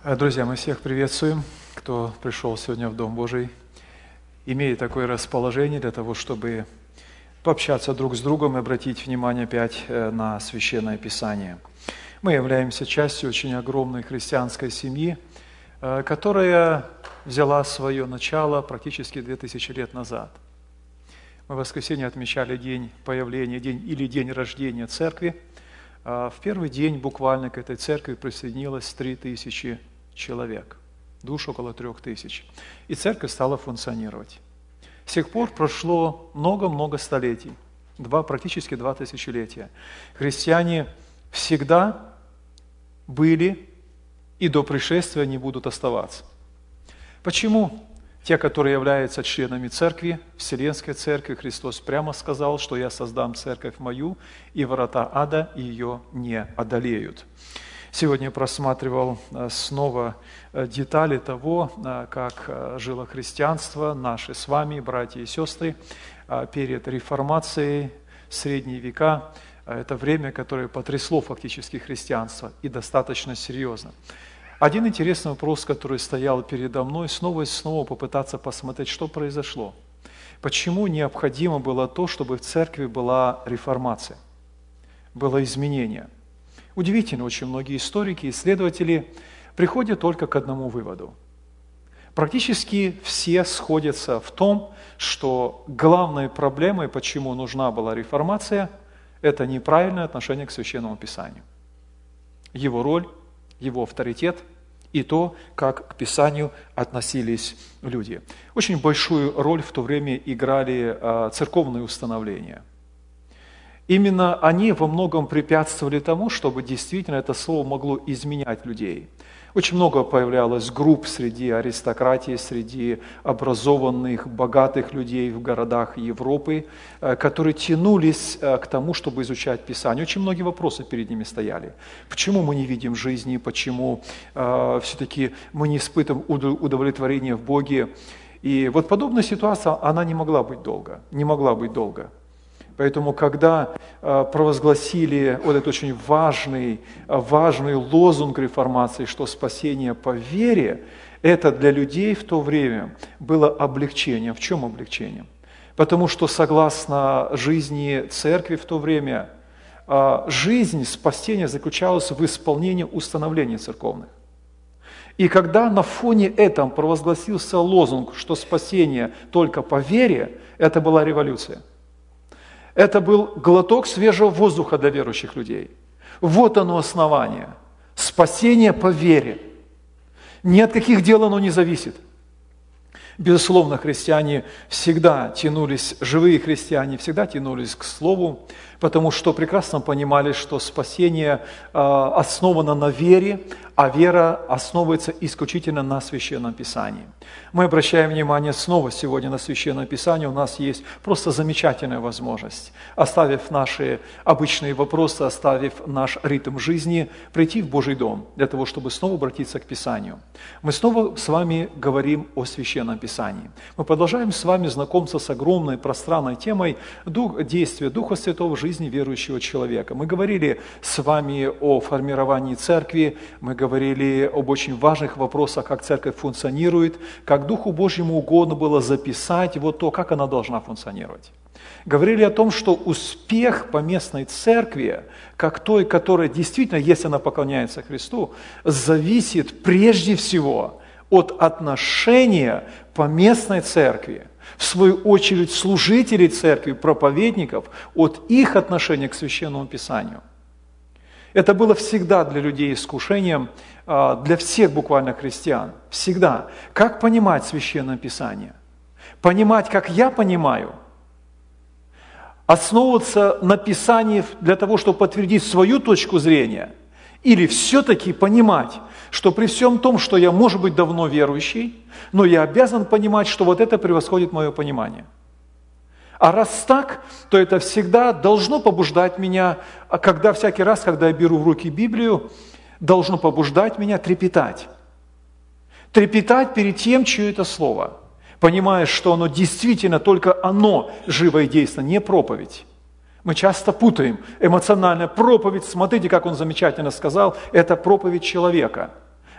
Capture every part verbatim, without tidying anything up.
Друзья, мы всех приветствуем, кто пришел сегодня в Дом Божий, имея такое расположение для того, чтобы пообщаться друг с другом и обратить внимание опять на Священное Писание. Мы являемся частью очень огромной христианской семьи, которая взяла свое начало практически две тысячи лет назад. Мы в воскресенье отмечали день появления, день или день рождения церкви. В первый день буквально к этой церкви присоединилось три тысячи человек, душ около трех тысяч. И церковь стала функционировать. С тех пор прошло много-много столетий, два, практически два тысячелетия. Христиане всегда были и до пришествия не будут оставаться. Почему? Те, которые являются членами церкви, Вселенской церкви, Христос прямо сказал, что «Я создам церковь мою, и врата ада ее не одолеют». Сегодня я просматривал снова детали того, как жило христианство, наши с вами, братья и сестры, перед реформацией, средние века. Это время, которое потрясло фактически христианство, и достаточно серьезно. Один интересный вопрос, который стоял передо мной, снова и снова попытаться посмотреть, что произошло. Почему необходимо было то, чтобы в церкви была реформация, было изменение? Удивительно, очень многие историки, исследователи приходят только к одному выводу. Практически все сходятся в том, что главной проблемой, почему нужна была реформация, это неправильное отношение к Священному Писанию. Его роль, его авторитет и то, как к Писанию относились люди. Очень большую роль в то время играли а, церковные установления. Именно они во многом препятствовали тому, чтобы действительно это слово могло изменять людей. Очень много появлялось групп среди аристократии, среди образованных, богатых людей в городах Европы, которые тянулись к тому, чтобы изучать Писание. Очень многие вопросы перед ними стояли. Почему мы не видим жизни, почему э, все-таки мы не испытываем удовлетворения в Боге. И вот подобная ситуация, она не могла быть долго, не могла быть долго. Поэтому, когда э, провозгласили вот этот очень важный, важный лозунг реформации, что спасение по вере, это для людей в то время было облегчением. В чем облегчением? Потому что, согласно жизни церкви в то время, э, жизнь спасения заключалась в исполнении установлений церковных. И когда на фоне этом провозгласился лозунг, что спасение только по вере, это была революция. Это был глоток свежего воздуха для верующих людей. Вот оно основание. Спасение по вере. Ни от каких дел оно не зависит. Безусловно, христиане всегда тянулись, живые христиане всегда тянулись к Слову, потому что прекрасно понимали, что спасение э, основано на вере, а вера основывается исключительно на Священном Писании. Мы обращаем внимание снова сегодня на Священное Писание. У нас есть просто замечательная возможность, оставив наши обычные вопросы, оставив наш ритм жизни, прийти в Божий дом для того, чтобы снова обратиться к Писанию. Мы снова с вами говорим о Священном Писании. Мы продолжаем с вами знакомиться с огромной пространной темой дух, действия Духа Святого в жизни верующего человека. Мы говорили с вами о формировании церкви, мы говорили об очень важных вопросах, как церковь функционирует, как Духу Божьему угодно было записать вот то, как она должна функционировать. Говорили о том, что успех поместной церкви, как той, которая действительно, если она поклоняется Христу, зависит прежде всего от отношения поместной церкви, в свою очередь служителей церкви, проповедников, от их отношения к Священному Писанию. Это было всегда для людей искушением, для всех буквально христиан. Всегда. Как понимать Священное Писание? Понимать, как я понимаю, основываться на Писании для того, чтобы подтвердить свою точку зрения, или все-таки понимать, что при всем том, что я, может быть, давно верующий, но я обязан понимать, что вот это превосходит мое понимание. А раз так, то это всегда должно побуждать меня, когда всякий раз, когда я беру в руки Библию, должно побуждать меня трепетать. Трепетать перед тем, чье это слово, понимая, что оно действительно, только оно живо и действенно, не проповедь. Мы часто путаем эмоциональная проповедь, смотрите, как он замечательно сказал, это проповедь человека.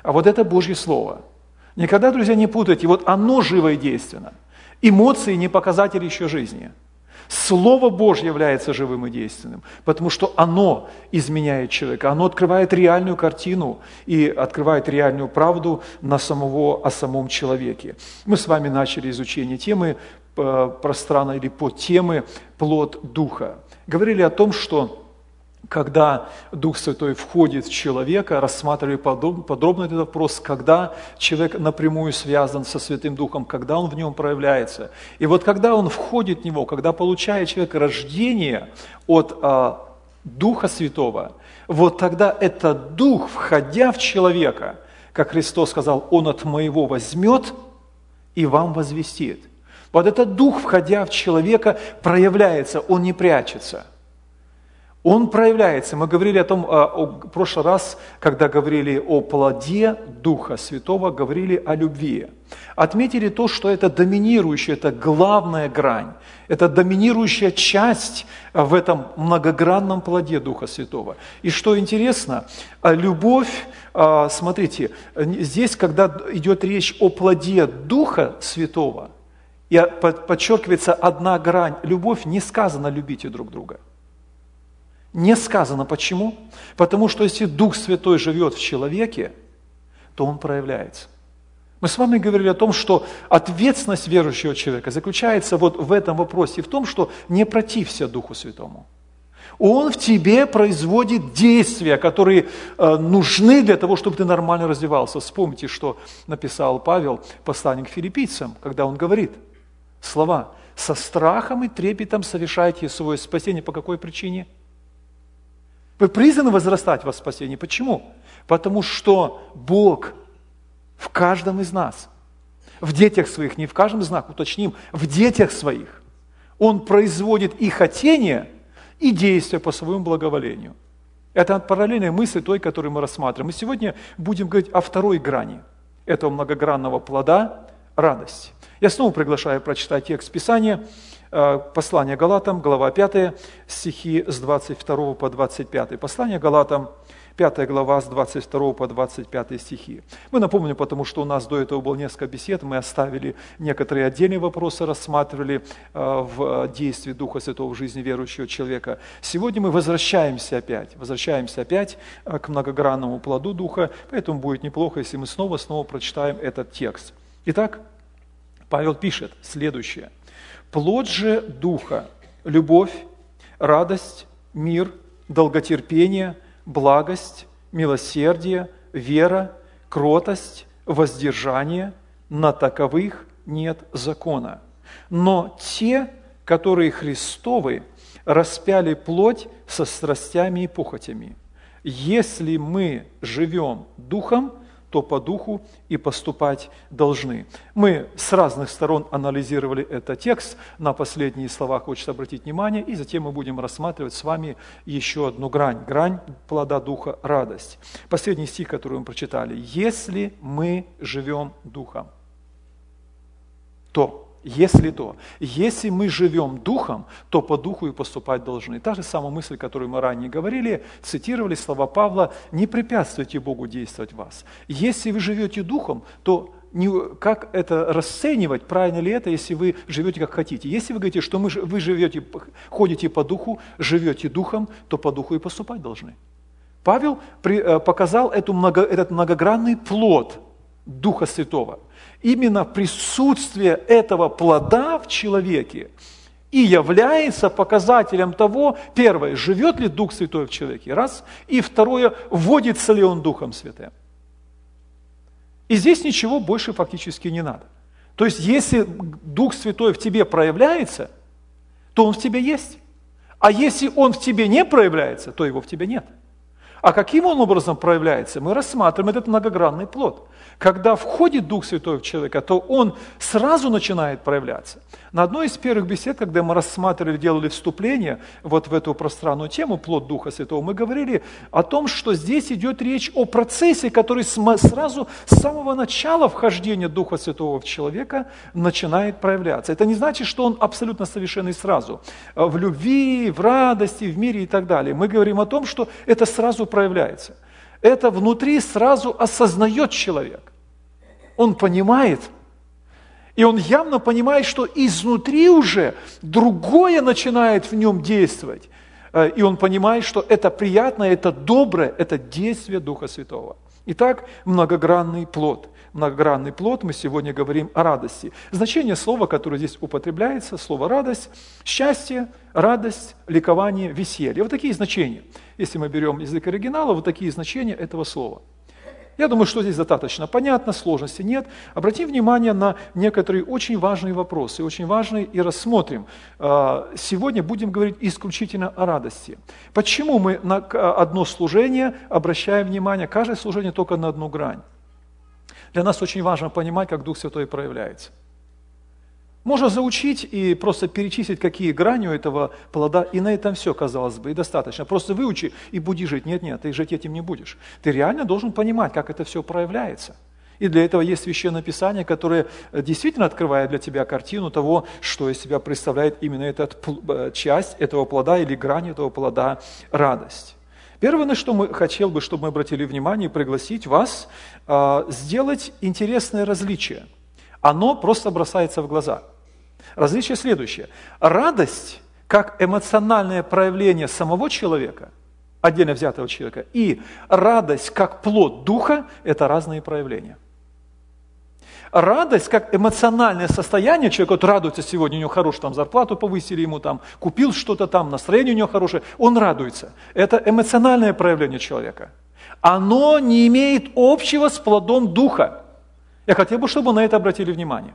а вот это Божье Слово. Никогда, друзья, не путайте, вот оно живо и действенно. Эмоции не показатель еще жизни. Слово Божье является живым и действенным, потому что оно изменяет человека, оно открывает реальную картину и открывает реальную правду на самого, о самом человеке. Мы с вами начали изучение темы пространно или подтемы «Плод Духа». Говорили о том, что когда Дух Святой входит в человека, рассматривали подробно этот вопрос, когда человек напрямую связан со Святым Духом, когда он в нем проявляется. И вот когда он входит в него, когда получает человек рождение от а, Духа Святого, вот тогда этот Дух, входя в человека, как Христос сказал, Он от моего возьмет и вам возвестит. Вот этот Дух, входя в человека, проявляется, он не прячется. Он проявляется. Мы говорили о том, в прошлый раз, когда говорили о плоде Духа Святого, говорили о любви. Отметили то, что это доминирующая, это главная грань, это доминирующая часть в этом многогранном плоде Духа Святого. И что интересно, любовь, смотрите, здесь, когда идет речь о плоде Духа Святого, и подчеркивается одна грань, любовь, не сказано «любите друг друга». Не сказано. Почему? Потому что если Дух Святой живет в человеке, то он проявляется. Мы с вами говорили о том, что ответственность верующего человека заключается вот в этом вопросе, в том, что не протився Духу Святому. Он в тебе производит действия, которые э, нужны для того, чтобы ты нормально развивался. Вспомните, что написал Павел, посланник к филиппийцам, когда он говорит слова «со страхом и трепетом совершайте свое спасение». По какой причине? Вы призваны возрастать во спасении. Почему? Потому что Бог в каждом из нас, в детях своих, не в каждом из нас, уточним, в детях своих, Он производит и хотение, и действия по своему благоволению. Это параллельная мысль той, которую мы рассматриваем. И сегодня будем говорить о второй грани этого многогранного плода – радости. Я снова приглашаю прочитать текст Писания, послание Галатам, глава пятая, стихи с двадцать второго по двадцать пятый. Послание Галатам, пятая глава, с двадцать второго по двадцать пятый стихи. Мы напомним, потому что у нас до этого было несколько бесед, мы оставили некоторые отдельные вопросы, рассматривали в действии Духа Святого в жизни верующего человека. Сегодня мы возвращаемся опять, возвращаемся опять к многогранному плоду Духа, поэтому будет неплохо, если мы снова-снова прочитаем этот текст. Итак, Павел пишет следующее. «Плод же Духа – любовь, радость, мир, долготерпение, благость, милосердие, вера, кротость, воздержание, на таковых нет закона. Но те, которые Христовы, распяли плоть со страстями и похотями. Если мы живем Духом, то по Духу и поступать должны». Мы с разных сторон анализировали этот текст. На последние слова хочется обратить внимание, и затем мы будем рассматривать с вами еще одну грань. Грань плода Духа – радость. Последний стих, который мы прочитали. «Если мы живем Духом, то…» Если то, если мы живем Духом, то по Духу и поступать должны. Та же самая мысль, которую мы ранее говорили, цитировали слова Павла: «Не препятствуйте Богу действовать в вас». Если вы живете Духом, то не, как это расценивать, правильно ли это, если вы живете как хотите? Если вы говорите, что мы, вы живете, ходите по Духу, живете Духом, то по Духу и поступать должны. Павел при, показал эту много, этот многогранный плод Духа Святого. Именно присутствие этого плода в человеке и является показателем того, первое, живет ли Дух Святой в человеке, раз, и второе, вводится ли он Духом Святым. И здесь ничего больше фактически не надо. То есть, если Дух Святой в тебе проявляется, то он в тебе есть. А если он в тебе не проявляется, то его в тебе нет. А каким он образом проявляется? Мы рассматриваем этот многогранный плод. Когда входит Дух Святой в человека, то он сразу начинает проявляться. На одной из первых бесед, когда мы рассматривали, делали вступление вот в эту пространную тему, плод Духа Святого, мы говорили о том, что здесь идет речь о процессе, который сразу с самого начала вхождения Духа Святого в человека начинает проявляться. Это не значит, что он абсолютно совершенный сразу. В любви, в радости, в мире и так далее. Мы говорим о том, что это сразу проявляется. это внутри сразу осознает человек. Он понимает, и он явно понимает, что изнутри уже другое начинает в нем действовать. И он понимает, что это приятное, это доброе, это действие Духа Святого. Итак, многогранный плод. Многогранный плод, мы сегодня говорим о радости. Значение слова, которое здесь употребляется, слово «радость», счастье, радость, ликование, веселье. Вот такие значения. Если мы берем язык оригинала, вот такие значения этого слова. Я думаю, что здесь достаточно понятно, сложности нет. Обратим внимание на некоторые очень важные вопросы, очень важные, и рассмотрим. Сегодня будем говорить исключительно о радости. Почему мы на одно служение обращаем внимание, каждое служение только на одну грань? Для нас очень важно понимать, как Дух Святой проявляется. Можно заучить и просто перечислить, какие грани у этого плода, и на этом все, казалось бы, и достаточно. Просто выучи и буди жить. Нет, нет, ты жить этим не будешь. Ты реально должен понимать, как это все проявляется. И для этого есть Священное Писание, которое действительно открывает для тебя картину того, что из себя представляет именно эта часть этого плода или грань этого плода – радость. Первое, на что мы хотел бы, чтобы мы обратили внимание, пригласить вас э, сделать интересное различие. Оно просто бросается в глаза. Различие следующее. Радость, как эмоциональное проявление самого человека, отдельно взятого человека, и радость, как плод Духа, это разные проявления. Радость, как эмоциональное состояние человека, вот радуется сегодня, у него хорошую там зарплату повысили ему, там, купил что-то там, настроение у него хорошее, он радуется. Это эмоциональное проявление человека. Оно не имеет общего с плодом Духа. Я хотел бы, чтобы вы на это обратили внимание.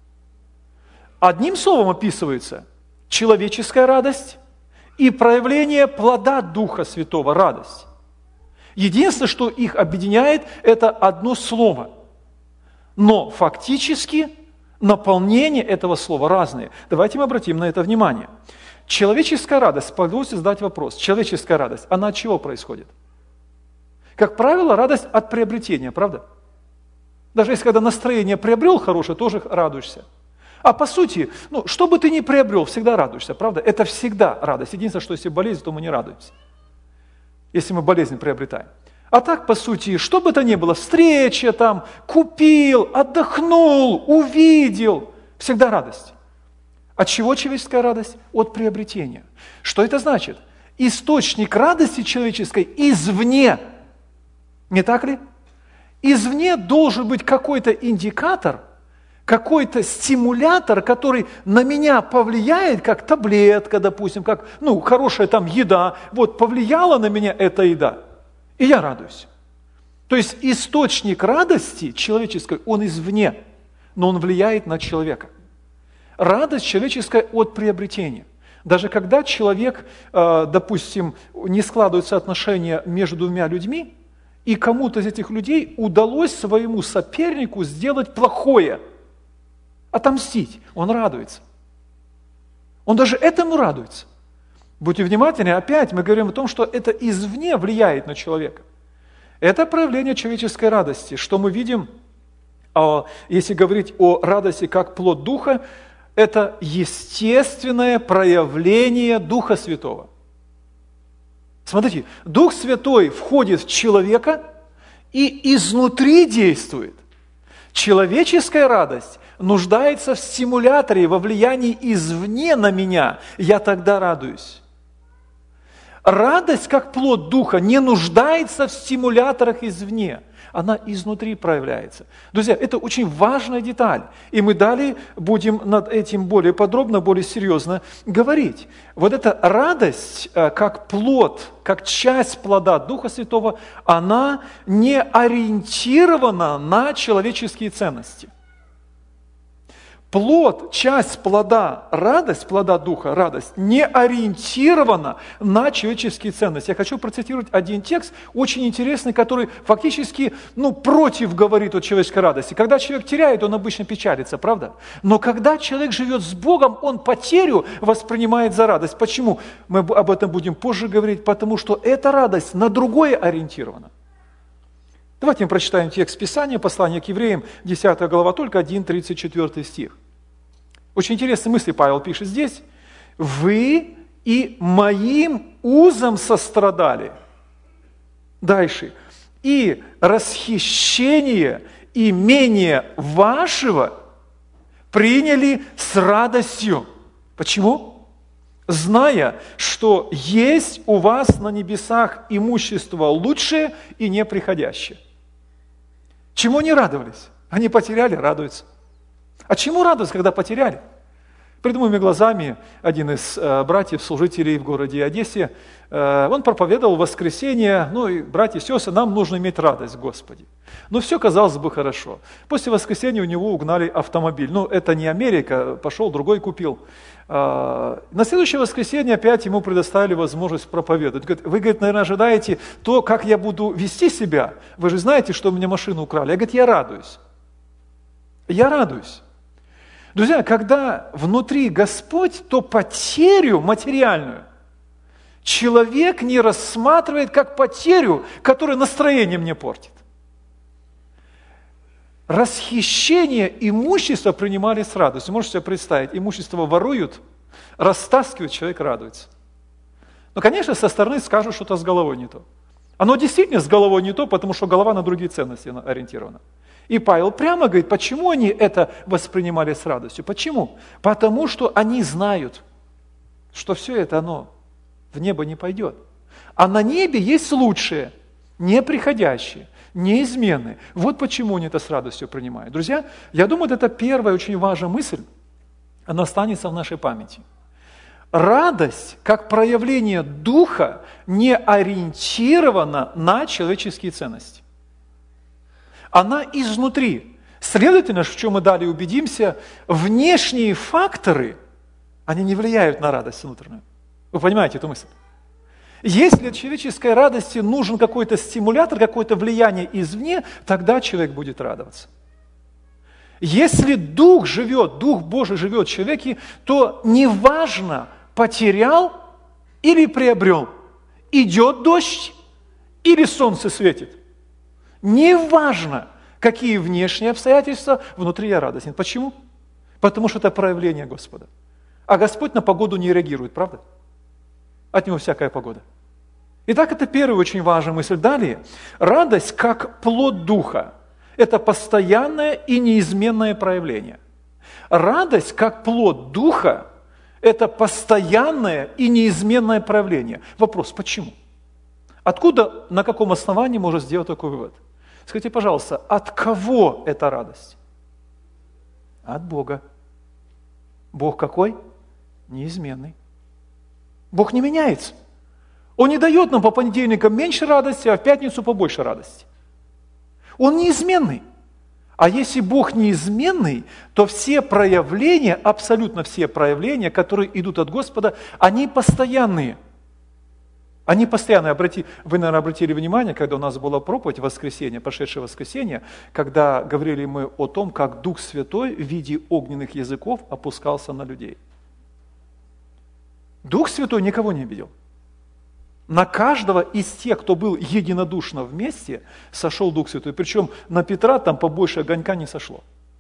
Одним словом описывается человеческая радость и проявление плода Духа Святого, радость. Единственное, что их объединяет, это одно слово. Но фактически наполнение этого слова разные. Давайте мы обратим на это внимание. Человеческая радость, позвольте задать вопрос. Человеческая радость, она от чего происходит? Как правило, радость от приобретения, правда? Даже если когда настроение приобрел хорошее, тоже радуешься. А по сути, ну, что бы ты ни приобрел, всегда радуешься, правда? Это всегда радость. Единственное, что если болезнь, то мы не радуемся. Если мы болезнь приобретаем. А так, по сути, что бы то ни было, встреча там, купил, отдохнул, увидел, всегда радость. От чего человеческая радость? От приобретения. Что это значит? Источник радости человеческой извне. Не так ли? Извне должен быть какой-то индикатор, какой-то стимулятор, который на меня повлияет, как таблетка, допустим, как ну, хорошая там еда. Вот повлияла на меня эта еда, и я радуюсь. То есть источник радости человеческой, он извне, но он влияет на человека. Радость человеческая от приобретения. Даже когда человек, допустим, не складываются отношения между двумя людьми, и кому-то из этих людей удалось своему сопернику сделать плохое, отомстить, он радуется. Он даже этому радуется. Будьте внимательны, опять мы говорим о том, что это извне влияет на человека. Это проявление человеческой радости, что мы видим, если говорить о радости как плод Духа, это естественное проявление Духа Святого. Смотрите, Дух Святой входит в человека и изнутри действует. Человеческая радость нуждается в стимуляторе, во влиянии извне на меня. Я тогда радуюсь. Радость, как плод Духа, не нуждается в стимуляторах извне. Она изнутри проявляется. Друзья, это очень важная деталь. И мы далее будем над этим более подробно, более серьезно говорить. Вот эта радость, как плод, как часть плода Духа Святого, она не ориентирована на человеческие ценности. Плод, часть плода, радость, плода Духа, радость, не ориентирована на человеческие ценности. Я хочу процитировать один текст, очень интересный, который фактически ну, против говорит о человеческой радости. Когда человек теряет, он обычно печалится, правда? Но когда человек живет с Богом, он потерю воспринимает за радость. Почему? Мы об этом будем позже говорить, потому что эта радость на другое ориентирована. Давайте мы прочитаем текст Писания, послание к евреям, десятая глава, только один, тридцать четвёртый стих. Очень интересные мысли Павел пишет здесь. «Вы и моим узам сострадали». Дальше. и расхищение имения вашего приняли с радостью. Почему? Зная, что есть у вас на небесах имущество лучшее и неприходящее. Чему они радовались? Они потеряли, радуются. А чему радуются, когда потеряли? Перед моими глазами один из э, братьев, служителей в городе Одессе, э, он проповедовал в воскресенье, ну и братья и сестры, нам нужно иметь радость в Господе. Но все, казалось бы, хорошо. После воскресенья у него угнали автомобиль. Ну, это не Америка, пошел, другой купил. Э, на следующее воскресенье опять ему предоставили возможность проповедовать. Говорит, вы, говорит, наверное, ожидаете то, как я буду вести себя. Вы же знаете, что у меня машину украли. Я, говорит, я радуюсь. Я радуюсь. Друзья, когда внутри Господь, то потерю материальную человек не рассматривает как потерю, которая настроение мне портит. Расхищение имущества принимали с радостью. Можете себе представить, имущество воруют, растаскивают, человек радуется. Но, конечно, со стороны скажут, что-то с головой не то. Оно действительно с головой не то, потому что голова на другие ценности ориентирована. И Павел прямо говорит, почему они это воспринимали с радостью? Почему? Потому что они знают, что все это оно в небо не пойдет. А на небе есть лучшее, неприходящее, неизменное. Вот почему они это с радостью принимают. Друзья, я думаю, это первая очень важная мысль, она останется в нашей памяти. Радость, как проявление духа, не ориентирована на человеческие ценности. Она изнутри. Следовательно, в чем мы далее убедимся, внешние факторы, они не влияют на радость внутреннюю. Вы понимаете эту мысль? Если для человеческой радости нужен какой-то стимулятор, какое-то влияние извне, тогда человек будет радоваться. Если Дух живет, Дух Божий живет в человеке, то неважно, потерял или приобрел, идет дождь или солнце светит. Неважно, какие внешние обстоятельства, внутри я радостен. Почему? Потому что это проявление Господа. А Господь на погоду не реагирует, правда? От Него всякая погода. Итак, это первая очень важная мысль. Далее, радость как плод Духа. Это постоянное и неизменное проявление. Радость как плод Духа – это постоянное и неизменное проявление. Вопрос, почему? Откуда, на каком основании можно сделать такой вывод? Скажите, пожалуйста, от кого эта радость? От Бога. Бог какой? Неизменный. Бог не меняется. Он не дает нам по понедельникам меньше радости, а в пятницу побольше радости. Он неизменный. А если Бог неизменный, то все проявления, абсолютно все проявления, которые идут от Господа, они постоянные. Они постоянно, обрати, вы, наверное, обратили внимание, когда у нас была проповедь в воскресенье, прошедшее воскресенье, когда говорили мы о том, как Дух Святой в виде огненных языков опускался на людей. Дух Святой никого не обидел. На каждого из тех, кто был единодушно вместе, сошел Дух Святой. Причем на Петра там побольше огонька не сошло.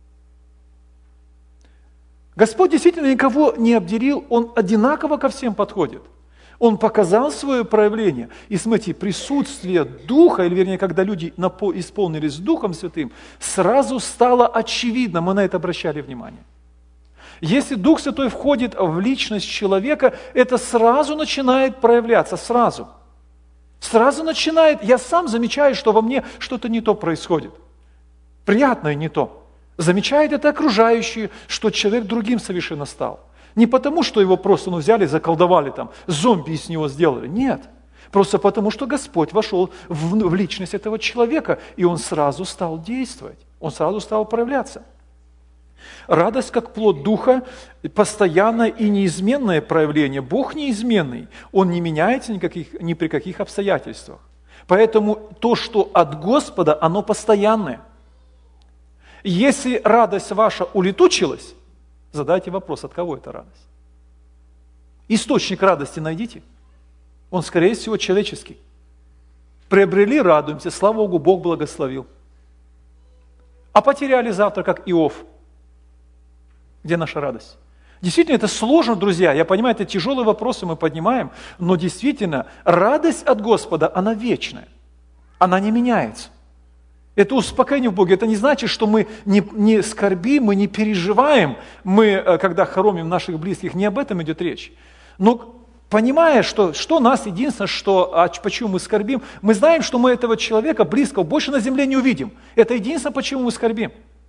Господь действительно никого не обделил, Он одинаково ко всем подходит. Он показал свое проявление. И смотрите, присутствие Духа, или вернее, когда люди исполнились Духом Святым, сразу стало очевидно, мы на это обращали внимание. Если Дух Святой входит в личность человека, это сразу начинает проявляться, сразу. Сразу начинает, я сам замечаю, что во мне что-то не то происходит. Приятное не то. Замечает это окружающие, что человек другим совершенно стал. Не потому, что его просто ну, взяли, заколдовали, там, зомби из него сделали. Нет. Просто потому, что Господь вошел в, в личность этого человека, и он сразу стал действовать. Он сразу стал проявляться. Радость как плод Духа, постоянное и неизменное проявление. Бог неизменный, Он не меняется никаких, ни при каких обстоятельствах. Поэтому то, что от Господа, оно постоянное. Если радость ваша улетучилась, задайте вопрос, от кого эта радость? Источник радости найдите. Он, скорее всего, человеческий. Приобрели, радуемся, слава Богу, Бог благословил. А потеряли завтра, как Иов. Где наша радость? Действительно, это сложно, друзья. Я понимаю, это тяжелые вопросы мы поднимаем, но действительно, радость от Господа, она вечная. она не меняется. Это успокоение в Боге. Это не значит, что мы не, не скорбим, мы не переживаем, мы, когда хороним наших близких, не об этом идет речь. Но понимая, что, что нас единственное, что, а почему мы скорбим, мы знаем, что мы этого человека близкого больше на земле не увидим. Это единственное, почему мы скорбим.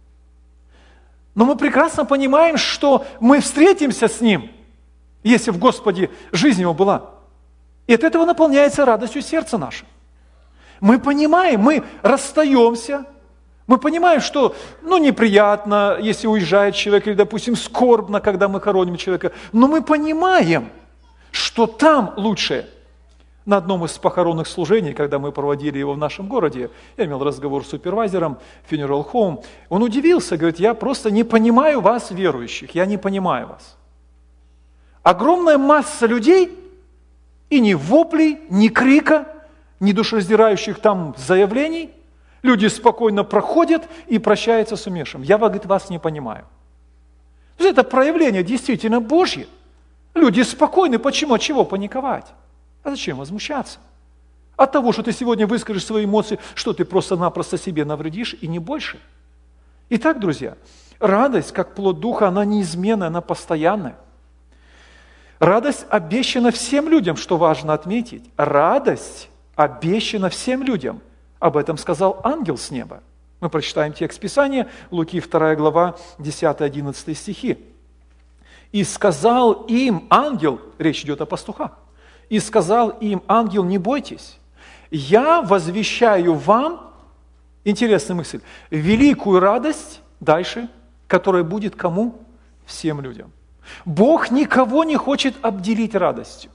Но мы прекрасно понимаем, что мы встретимся с Ним, если в Господе жизнь Его была. И от этого наполняется радостью сердце наше. Мы понимаем, мы расстаемся, мы понимаем, что ну, неприятно, если уезжает человек, или, допустим, скорбно, когда мы хороним человека, но мы понимаем, что там лучше. На одном из похоронных служений, когда мы проводили его в нашем городе, я имел разговор с супервайзером Funeral Home, он удивился, говорит, я просто не понимаю вас, верующих, я не понимаю вас. Огромная масса людей, и ни воплей, ни крика, ни душераздирающих там заявлений, люди спокойно проходят и прощаются с умершим. Я, говорит, вас не понимаю. То есть это проявление действительно Божье. Люди спокойны. Почему? От чего паниковать? А зачем возмущаться? От того, что ты сегодня выскажешь свои эмоции, что ты просто-напросто себе навредишь, и не больше. Итак, друзья, радость, как плод Духа, она неизменная, она постоянная. Радость обещана всем людям, что важно отметить. Радость обещана всем людям. Об этом сказал ангел с неба. Мы прочитаем текст Писания, Луки вторая глава, десятый-одиннадцатый стихи. «И сказал им ангел», речь идет о пастухах, «и сказал им ангел, не бойтесь, я возвещаю вам», интересная мысль, «великую радость», дальше, которая будет кому? Всем людям. Бог никого не хочет обделить радостью.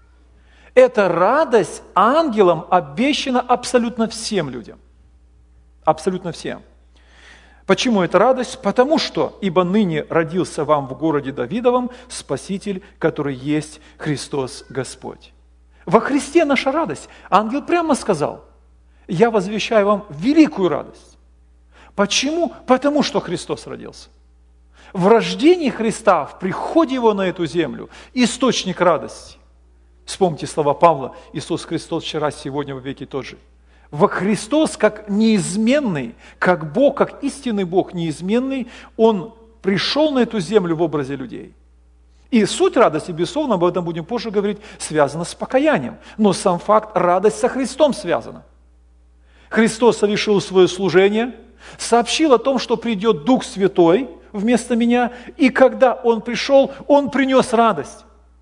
Эта радость ангелам обещана абсолютно всем людям. Абсолютно всем. Почему эта радость? Потому что, ибо ныне родился вам в городе Давидовом Спаситель, который есть Христос Господь. Во Христе наша радость. Ангел прямо сказал, я возвещаю вам великую радость. Почему? Потому что Христос родился. В рождении Христа, в приходе Его на эту землю, источник радости. Вспомните слова Павла, Иисус Христос вчера, сегодня, во веки тот же. Во Христос, как неизменный, как Бог, как истинный Бог неизменный, Он пришел на эту землю в образе людей. И суть радости, безусловно, об этом будем позже говорить, связана с покаянием. Но сам факт, радость со Христом связана. Христос совершил свое служение, сообщил о том, что придет Дух Святой вместо меня, и когда Он пришел, Он принес радость.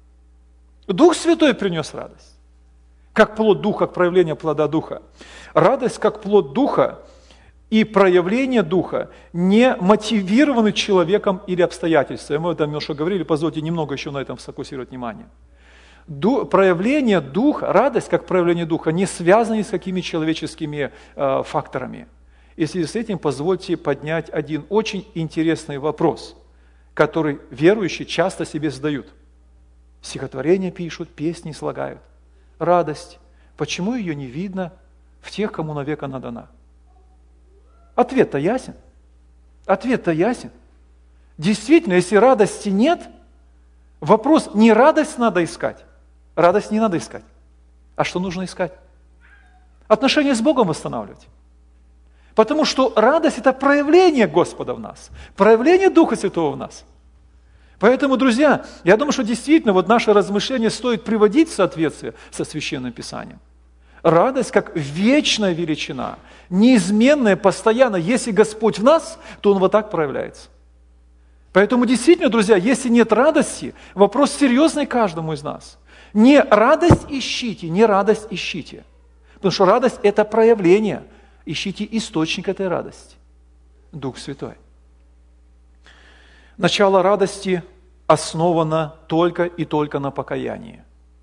Дух Святой принес радость. Как плод Духа, как проявление плода Духа. Радость, как плод Духа и проявление Духа не мотивированы человеком или обстоятельствами. Мы об этом немножко говорили, позвольте немного еще на этом сфокусировать внимание. Ду, проявление Духа, радость, как проявление Духа, не связаны с какими человеческими э, факторами. И в связи с этим позвольте поднять один очень интересный вопрос, который верующие часто себе задают. Стихотворения пишут, песни слагают. Радость. Почему ее не видно в тех, кому навек она дана? Ответ-то ясен. Ответ-то ясен. Действительно, если радости нет, вопрос, не радость надо искать. Радость не надо искать. А что нужно искать? Отношения с Богом восстанавливать. Потому что радость – это проявление Господа в нас, проявление Духа Святого в нас. Поэтому, друзья, я думаю, что действительно вот наше размышление стоит приводить в соответствие со Священным Писанием. Радость как вечная величина, неизменная, постоянно. Если Господь в нас, то Он вот так проявляется. Поэтому действительно, друзья, если нет радости, вопрос серьезный каждому из нас. Не радость ищите, не радость ищите. Потому что радость – это проявление. Ищите источник этой радости. Дух Святой. Начало радости основано только и только на покаянии.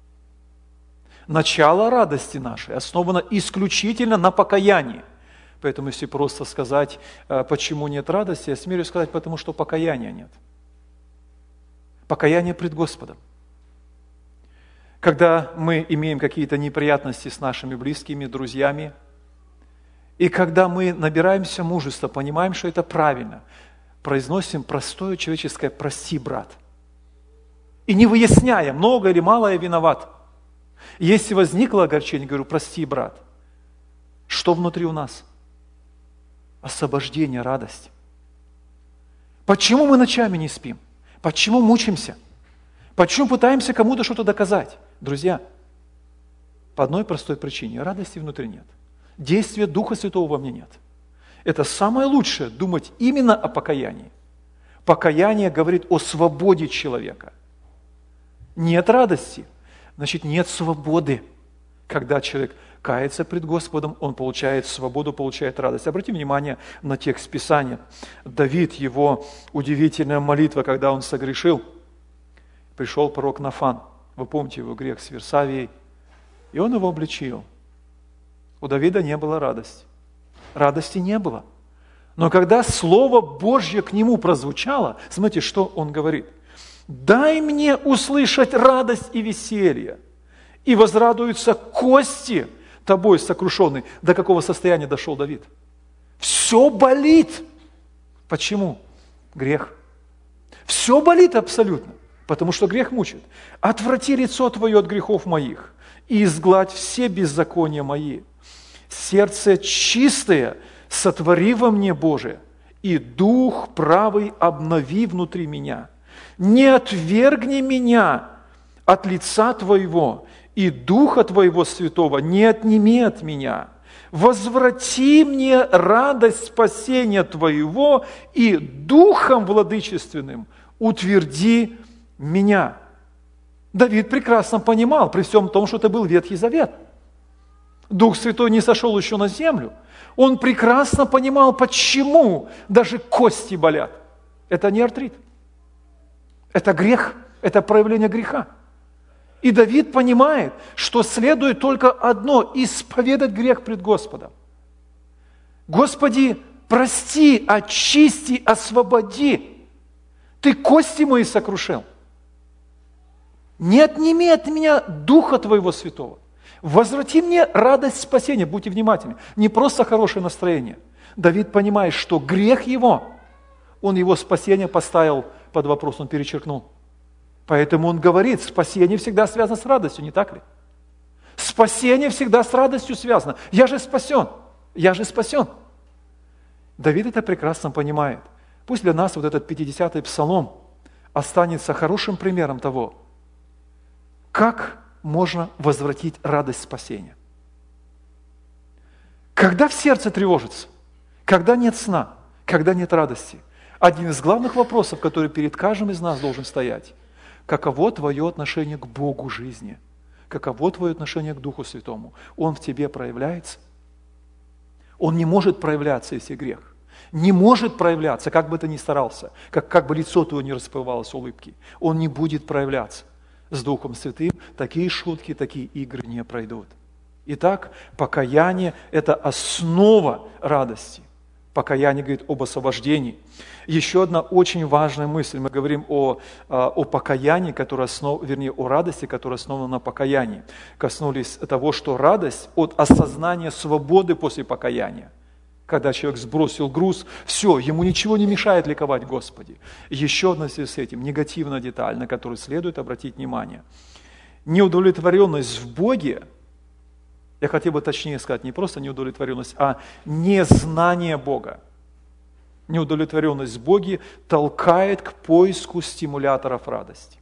Начало радости нашей основано исключительно на покаянии. Поэтому, если просто сказать, почему нет радости, я смею сказать, потому что покаяния нет. Покаяние пред Господом. Когда мы имеем какие-то неприятности с нашими близкими, друзьями, и когда мы набираемся мужества, понимаем, что это правильно, произносим простое человеческое «прости, брат». И не выясняя, много или мало я виноват. Если возникло огорчение, говорю «прости, брат». Что внутри у нас? Освобождение, радость. Почему мы ночами не спим? Почему мучимся? Почему пытаемся кому-то что-то доказать? Друзья, по одной простой причине. Радости внутри нет. Действия Духа Святого во мне нет. Это самое лучшее – думать именно о покаянии. Покаяние говорит о свободе человека. Нет радости, значит нет свободы. Когда человек кается пред Господом, он получает свободу, получает радость. Обратите внимание на текст Писания. Давид, его удивительная молитва, когда он согрешил, пришел пророк Нафан. Вы помните его грех с Версавией. И он его обличил. У Давида не было радости. Радости не было. Но когда Слово Божье к нему прозвучало, смотрите, что он говорит. «Дай мне услышать радость и веселье, и возрадуются кости тобой сокрушенные». До какого состояния дошел Давид? Все болит. Почему? Грех. Все болит абсолютно, потому что грех мучит. «Отврати лицо твое от грехов моих, и изгладь все беззакония мои. Сердце чистое сотвори во мне, Боже, и дух правый обнови внутри меня. Не отвергни меня от лица Твоего, и Духа Твоего Святого не отними от меня. Возврати мне радость спасения Твоего, и Духом владычественным утверди меня». Давид прекрасно понимал, при всем том, что это был Ветхий Завет. Дух Святой не сошел еще на землю. Он прекрасно понимал, почему даже кости болят. Это не артрит. Это грех, это проявление греха. И Давид понимает, что следует только одно – исповедать грех пред Господом. Господи, прости, очисти, освободи. Ты кости мои сокрушил. Не отними от меня Духа Твоего Святого. Возврати мне радость спасения. Будьте внимательны. Не просто хорошее настроение. Давид понимает, что грех его, он его спасение поставил под вопрос, он перечеркнул. Поэтому он говорит, спасение всегда связано с радостью, не так ли? Спасение всегда с радостью связано. Я же спасен, я же спасен. Давид это прекрасно понимает. Пусть для нас вот этот пятидесятый псалом останется хорошим примером того, как можно возвратить радость спасения. Когда в сердце тревожится, когда нет сна, когда нет радости, один из главных вопросов, который перед каждым из нас должен стоять, каково твое отношение к Богу жизни? Каково твое отношение к Духу Святому? Он в тебе проявляется? Он не может проявляться, если грех. Не может проявляться, как бы ты ни старался, как, как бы лицо твое не расплывалось улыбки. Он не будет проявляться. С Духом Святым такие шутки, такие игры не пройдут. Итак, покаяние – это основа радости. Покаяние говорит об освобождении. Еще одна очень важная мысль. Мы говорим о, о покаянии, которое основ, вернее, о радости, которая основана на покаянии. Коснулись того, что радость от осознания свободы после покаяния. Когда человек сбросил груз, все, ему ничего не мешает ликовать Господи. Еще одна связь с этим, негативная деталь, на которую следует обратить внимание. Неудовлетворенность в Боге, я хотел бы точнее сказать, не просто неудовлетворенность, а незнание Бога. Неудовлетворенность в Боге толкает к поиску стимуляторов радости.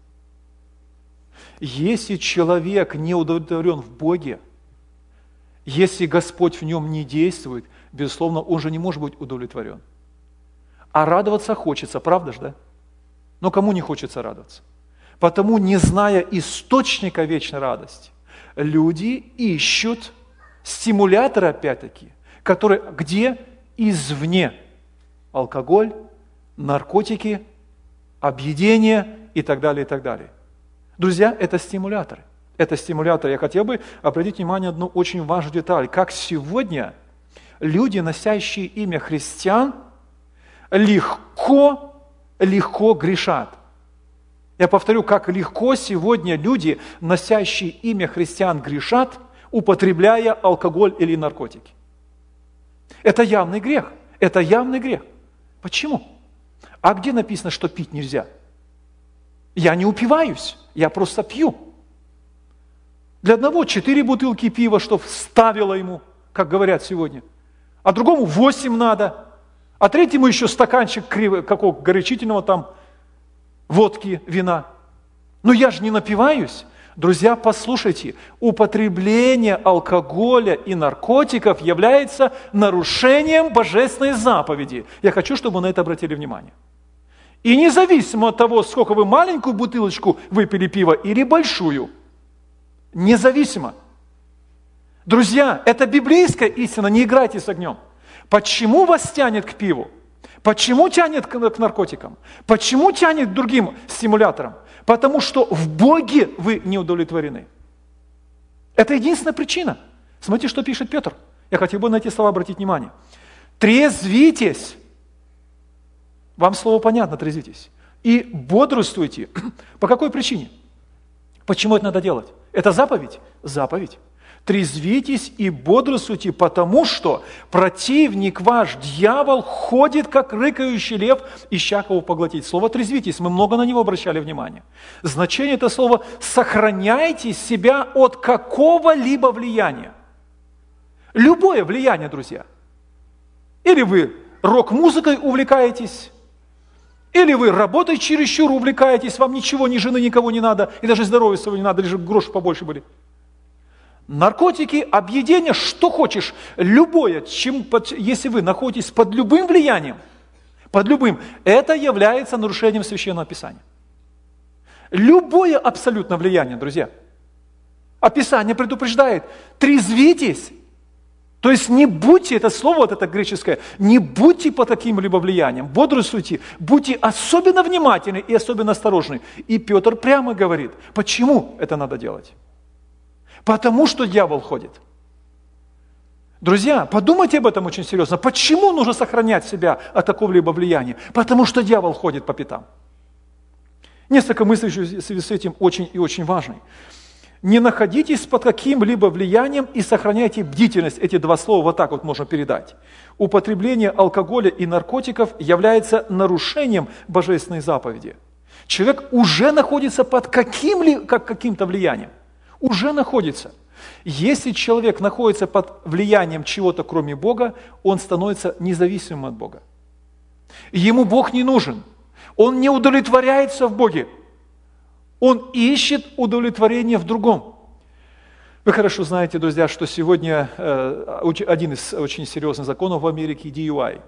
Если человек не удовлетворен в Боге, если Господь в нем не действует, безусловно, он же не может быть удовлетворен. А радоваться хочется, правда же, да? Но кому не хочется радоваться? Потому, не зная источника вечной радости, люди ищут стимуляторы, опять-таки, которые где? Извне. Алкоголь, наркотики, объедение и так далее, и так далее. Друзья, это стимуляторы. Это стимуляторы. Я хотел бы обратить внимание на одну очень важную деталь. Как сегодня люди, носящие имя христиан, легко, легко грешат. Я повторю, как легко сегодня люди, носящие имя христиан, грешат, употребляя алкоголь или наркотики. Это явный грех. Это явный грех. Почему? А где написано, что пить нельзя? Я не упиваюсь, я просто пью. Для одного четыре бутылки пива, что вставило ему как говорят сегодня, а другому восемь надо, а третьему еще стаканчик криво, какого горячительного там, водки, вина. Но я же не напиваюсь. Друзья, послушайте, употребление алкоголя и наркотиков является нарушением божественной заповеди. Я хочу, чтобы вы на это обратили внимание. И независимо от того, сколько вы маленькую бутылочку выпили пива или большую, независимо. Друзья, это библейская истина, не играйте с огнем. Почему вас тянет к пиву? Почему тянет к наркотикам? Почему тянет к другим стимуляторам? Потому что в Боге вы не удовлетворены. Это единственная причина. Смотрите, что пишет Петр. Я хотел бы на эти слова обратить внимание. Трезвитесь. Вам слово понятно, трезвитесь. И бодрствуйте. По какой причине? Почему это надо делать? Это заповедь? Заповедь. Трезвитесь и бодрствуйте, потому что противник ваш, дьявол, ходит, как рыкающий лев, ища кого поглотить. Слово «трезвитесь», мы много на него обращали внимание. Значение этого слова «сохраняйте себя от какого-либо влияния». Любое влияние, друзья. Или вы рок-музыкой увлекаетесь, или вы работой чересчур увлекаетесь, вам ничего, ни жены, никого не надо, и даже здоровья своего не надо, лишь бы гроши побольше были. Наркотики, объедение, что хочешь, любое, чем, под, если вы находитесь под любым влиянием, под любым, это является нарушением Священного Писания. Любое абсолютно влияние, друзья. А Писание предупреждает, трезвитесь, то есть не будьте, это слово вот это греческое, не будьте под каким-либо влиянием, бодрствуйте, будьте особенно внимательны и особенно осторожны. И Петр прямо говорит, почему это надо делать? Потому что дьявол ходит. Друзья, подумайте об этом очень серьезно. Почему нужно сохранять себя от какого-либо влияния? Потому что дьявол ходит по пятам. Несколько мыслей в связи с этим очень и очень важны. Не находитесь под каким-либо влиянием и сохраняйте бдительность. Эти два слова вот так вот можно передать. Употребление алкоголя и наркотиков является нарушением божественной заповеди. Человек уже находится под каким-ли, как, каким-то влиянием. Уже находится. Если человек находится под влиянием чего-то, кроме Бога, он становится независимым от Бога. Ему Бог не нужен. Он не удовлетворяется в Боге. Он ищет удовлетворение в другом. Вы хорошо знаете, друзья, что сегодня э, один из очень серьезных законов в Америке – ди ю ай.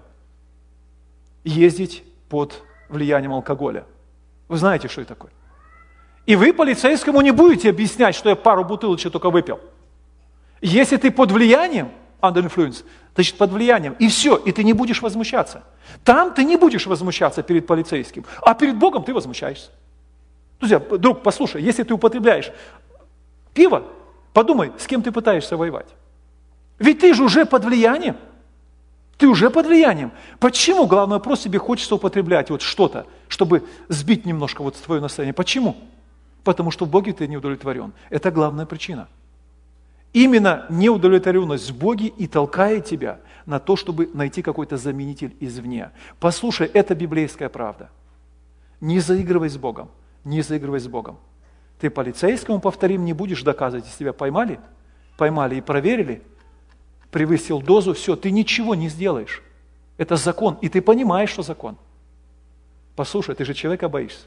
Ездить под влиянием алкоголя. Вы знаете, что это такое? И вы полицейскому не будете объяснять, что я пару бутылочек только выпил. Если ты под влиянием, under influence, значит под влиянием, и все, и ты не будешь возмущаться. Там ты не будешь возмущаться перед полицейским, а перед Богом ты возмущаешься. Друзья, друг, послушай, если ты употребляешь пиво, подумай, с кем ты пытаешься воевать. Ведь ты же уже под влиянием. Ты уже под влиянием. Почему, главный вопрос, тебе хочется употреблять вот что-то, чтобы сбить немножко вот твое настроение? Почему? Потому что в Боге ты не удовлетворен. Это главная причина. Именно неудовлетворенность в Боге и толкает тебя на то, чтобы найти какой-то заменитель извне. Послушай, это библейская правда. Не заигрывай с Богом. Не заигрывай с Богом. Ты полицейскому, повторим, не будешь доказывать, если тебя поймали, поймали и проверили, превысил дозу, все, ты ничего не сделаешь. Это закон, и ты понимаешь, что закон. Послушай, ты же человека боишься.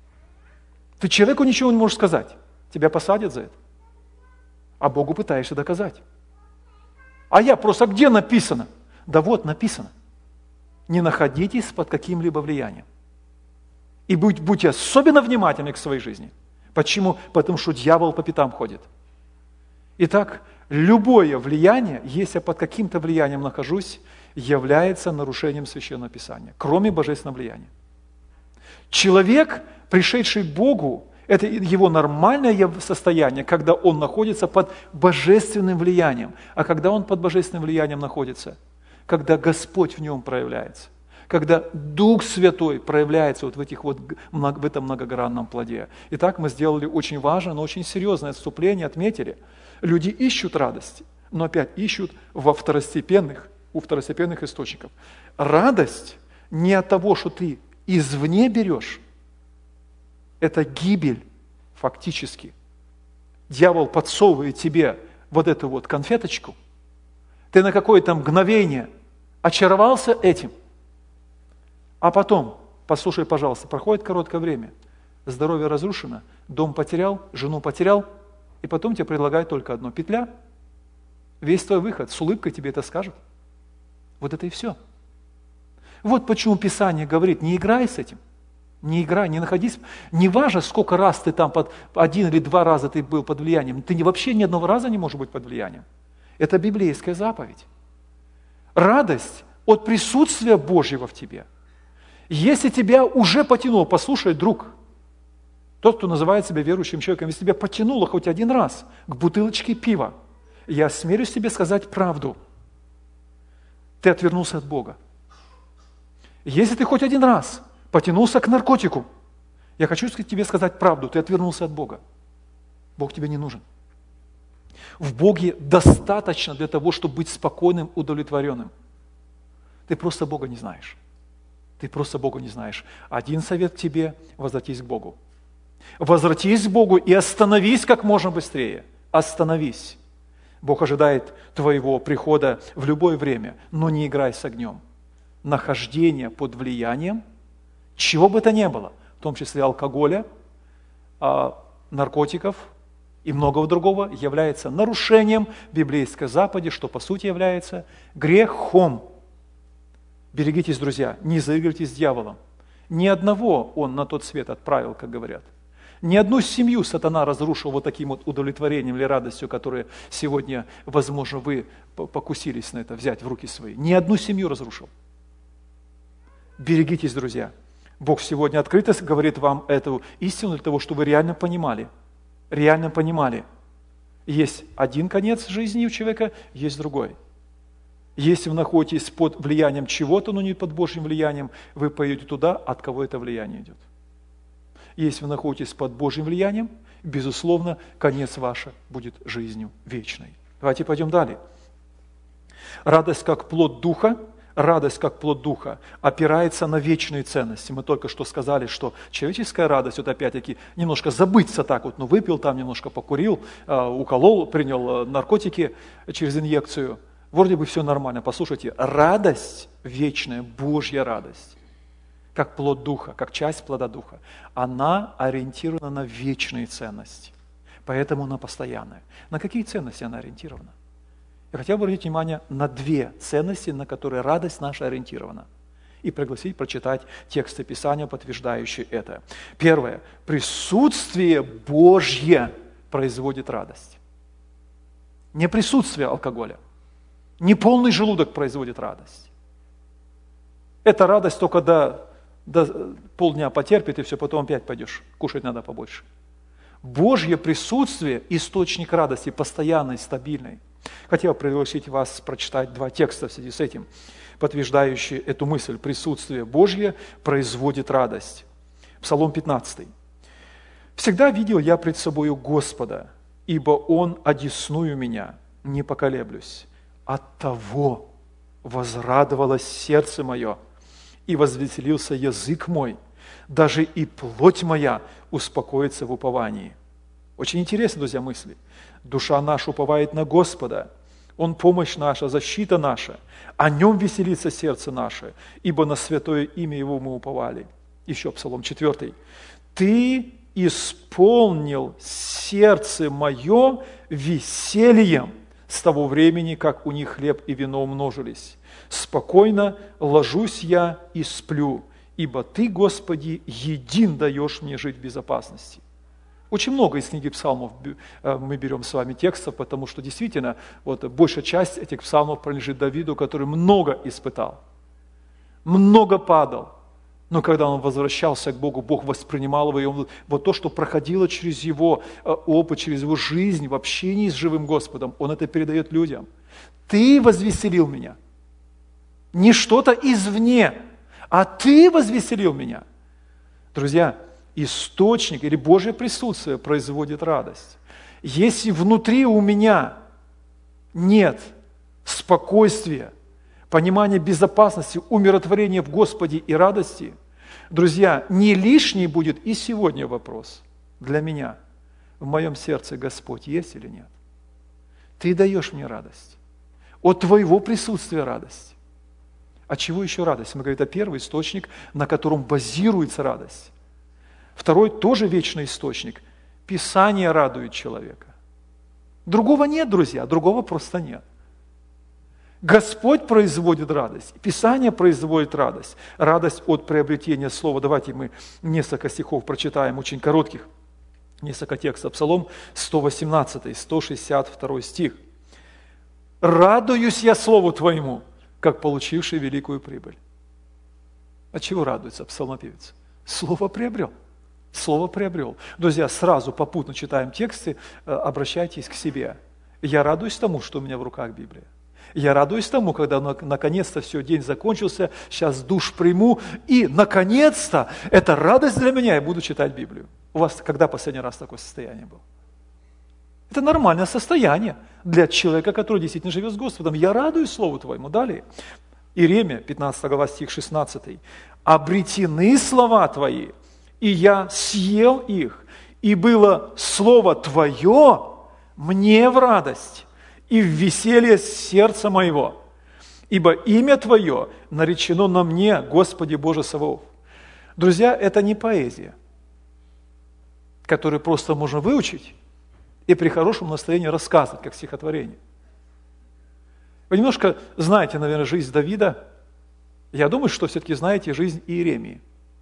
Ты человеку ничего не можешь сказать. Тебя посадят за это. А Богу пытаешься доказать. А я просто, где написано? Да вот написано. Не находитесь под каким-либо влиянием. И будь, будьте особенно внимательны к своей жизни. Почему? Потому что дьявол по пятам ходит. Итак, любое влияние, если я под каким-то влиянием нахожусь, является нарушением Священного Писания, кроме божественного влияния. Человек, пришедший к Богу, это его нормальное состояние, когда он находится под божественным влиянием. А когда он под божественным влиянием находится? Когда Господь в нем проявляется. Когда Дух Святой проявляется вот в, этих вот, в этом многогранном плоде. Итак, мы сделали очень важное, но очень серьезное отступление, отметили. Люди ищут радости, но опять ищут во второстепенных, у второстепенных источников. Радость не от того, что ты извне берешь, это гибель фактически. Дьявол подсовывает тебе вот эту вот конфеточку, Ты на какое-то мгновение очаровался этим, а потом, послушай, пожалуйста, проходит короткое время, здоровье разрушено, дом потерял, жену потерял, и потом тебе предлагают только одно – петля. Весь твой выход, с улыбкой тебе это скажут. Вот это и все. Вот почему Писание говорит, не играй с этим, не играй, не находись, не важно, сколько раз ты там, под, один или два раза ты был под влиянием, ты вообще ни одного раза не можешь быть под влиянием. Это библейская заповедь. Радость от присутствия Божьего в тебе. Если тебя уже потянуло, послушай, друг, тот, кто называет себя верующим человеком, если тебя потянуло хоть один раз к бутылочке пива, я осмелюсь тебе сказать правду. Ты отвернулся от Бога. Если ты хоть один раз потянулся к наркотику, я хочу тебе сказать правду, ты отвернулся от Бога. Бог тебе не нужен. В Боге достаточно для того, чтобы быть спокойным, удовлетворенным. Ты просто Бога не знаешь. Ты просто Бога не знаешь. Один совет тебе – возвратись к Богу. Возвратись к Богу и остановись как можно быстрее. Остановись. Бог ожидает твоего прихода в любое время, но не играй с огнем. Нахождение под влиянием, чего бы то ни было, в том числе алкоголя, наркотиков и многого другого, является нарушением библейской заповеди, что по сути является грехом. Берегитесь, друзья, не заигрывайте с дьяволом. Ни одного он на тот свет отправил, как говорят. Ни одну семью сатана разрушил вот таким вот удовлетворением или радостью, которые сегодня, возможно, вы покусились на это, взять в руки свои. Ни одну семью разрушил. Берегитесь, друзья. Бог сегодня открыто говорит вам эту истину для того, чтобы вы реально понимали. Реально понимали. Есть один конец жизни у человека, есть другой. Если вы находитесь под влиянием чего-то, но не под Божьим влиянием, вы пойдете туда, от кого это влияние идет. Если вы находитесь под Божьим влиянием, безусловно, конец ваш будет жизнью вечной. Давайте пойдем далее. Радость как плод Духа, радость как плод Духа опирается на вечные ценности. Мы только что сказали, что человеческая радость, вот опять-таки, немножко забыться так вот, ну выпил там, немножко покурил, уколол, принял наркотики через инъекцию. Вроде бы все нормально. Послушайте, радость вечная, Божья радость, как плод Духа, как часть плода Духа, она ориентирована на вечные ценности. Поэтому она постоянная. На какие ценности она ориентирована? Я хотел бы обратить внимание на две ценности, на которые радость наша ориентирована. И пригласить прочитать тексты Писания, подтверждающие это. Первое. Присутствие Божье производит радость. Не присутствие алкоголя. Не полный желудок производит радость. Это радость только до, до полдня потерпит, и все, потом опять пойдешь. Кушать надо побольше. Божье присутствие – источник радости, постоянной, стабильной. Хотел пригласить вас прочитать два текста в связи с этим, подтверждающие эту мысль. Присутствие Божье производит радость. Псалом пятнадцатый. «Всегда видел я пред собою Господа, ибо Он одесную меня, не поколеблюсь. Оттого возрадовалось сердце мое, и возвеселился язык мой, даже и плоть моя успокоится в уповании». Очень интересно, друзья, мысли. Душа наша уповает на Господа, Он помощь наша, защита наша, о Нем веселится сердце наше, ибо на святое имя Его мы уповали. Еще Псалом четвертый. «Ты исполнил сердце мое весельем с того времени, как у них хлеб и вино умножились. Спокойно ложусь я и сплю, ибо Ты, Господи, един даешь мне жить в безопасности». Очень много из книги псалмов мы берем с вами текстов, потому что действительно вот, большая часть этих псалмов принадлежит Давиду, который много испытал, много падал. Но когда он возвращался к Богу, Бог воспринимал его, и он, вот то, что проходило через его опыт, через его жизнь в общении с живым Господом, он это передает людям. «Ты возвеселил меня». Не что-то извне, а Ты возвеселил меня. Друзья, источник или Божье присутствие производит радость. Если внутри у меня нет спокойствия, понимания безопасности, умиротворения в Господе и радости, друзья, не лишний будет и сегодня вопрос для меня. В моем сердце Господь есть или нет? Ты даешь мне радость. От Твоего присутствия радость. От чего еще радость? Мы говорим, это первый источник, на котором базируется радость. Второй тоже вечный источник. Писание радует человека. Другого нет, друзья, другого просто нет. Господь производит радость, Писание производит радость. Радость от приобретения слова. Давайте мы несколько стихов прочитаем, очень коротких, несколько текстов. Псалом сто восемнадцатый, сто шестьдесят второй стих. «Радуюсь я Слову Твоему, как получивший великую прибыль». От чего радуется псалмопевец? Слово приобрел. Слово приобрел. Друзья, сразу попутно читаем тексты, обращайтесь к себе. Я радуюсь тому, что у меня в руках Библия. Я радуюсь тому, когда наконец-то все, день закончился, сейчас душ приму, и наконец-то это радость для меня, я буду читать Библию. У вас когда последний раз такое состояние было? Это нормальное состояние для человека, который действительно живет с Господом. Я радуюсь Слову Твоему. Далее. Иеремия, пятнадцатая глава, стих шестнадцатый. «Обретены слова Твои, и я съел их, и было Слово Твое мне в радость и в веселье сердца моего, ибо имя Твое наречено на мне, Господи Боже Саваоф». Друзья, это не поэзия, которую просто можно выучить и при хорошем настроении рассказывать, как стихотворение. Вы немножко знаете, наверное, жизнь Давида. Я думаю, что все-таки знаете жизнь Иеремии.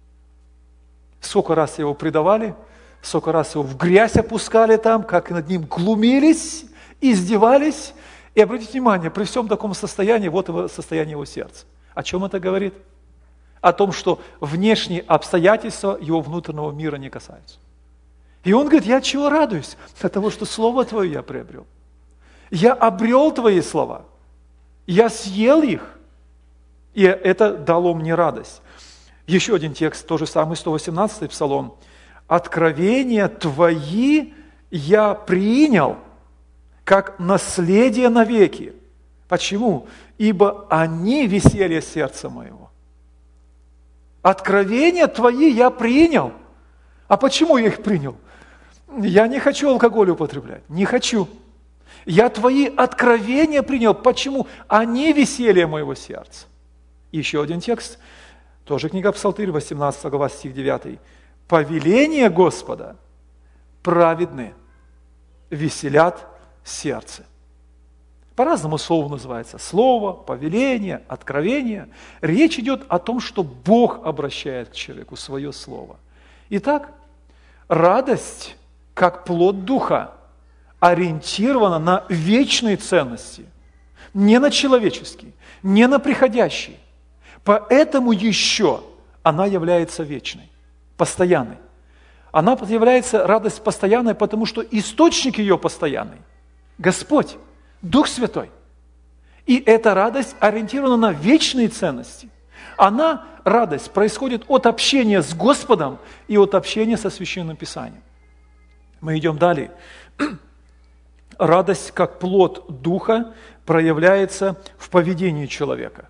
Сколько раз его предавали, сколько раз его в грязь опускали там, как над ним глумились, издевались. И обратите внимание, при всем таком состоянии, вот его состояние его сердца. О чем это говорит? О том, что внешние обстоятельства его внутреннего мира не касаются. И он говорит, я от чего радуюсь? От того, что Слово Твое я приобрел. Я обрел Твои слова. Я съел их. И это дало мне радость. Еще один текст, тот же самый сто восемнадцатый Псалом. «Откровения Твои я принял, как наследие навеки». Почему? «Ибо они веселье сердца моего». Откровения Твои я принял. А почему я их принял? Я не хочу алкоголь употреблять, не хочу. Я Твои откровения принял. Почему? Они веселье моего сердца. Еще один текст, тоже книга Псалтырь, восемнадцатая глава, стих девятый. «Повеление Господа праведны, веселят сердце». По-разному слово называется. Слово, повеление, откровение. Речь идет о том, что Бог обращает к человеку свое слово. Итак, радость, как плод Духа, ориентирована на вечные ценности, не на человеческие, не на приходящие. Поэтому еще она является вечной, постоянной. Она является радость постоянной, потому что источник ее постоянный – Господь, Дух Святой. И эта радость ориентирована на вечные ценности. Она, радость, происходит от общения с Господом и от общения со Священным Писанием. Мы идем далее. Радость, как плод Духа, проявляется в поведении человека.